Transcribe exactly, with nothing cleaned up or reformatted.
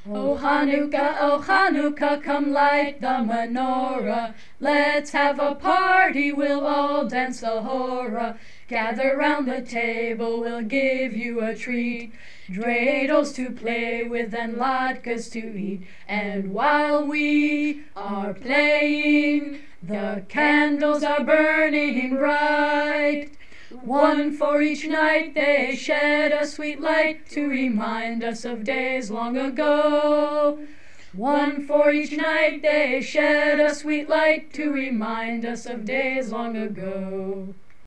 O Hanukkah, O Hanukkah, come light the menorah. Let's have a party, we'll all dance the hora. Gather round the table, we'll give you a treat. Dreidels to play with and latkes to eat. And while we are playing, the candles are burning bright. One for each night they shed a sweet light to remind us of days long ago. One for each night they shed a sweet light to remind us of days long ago.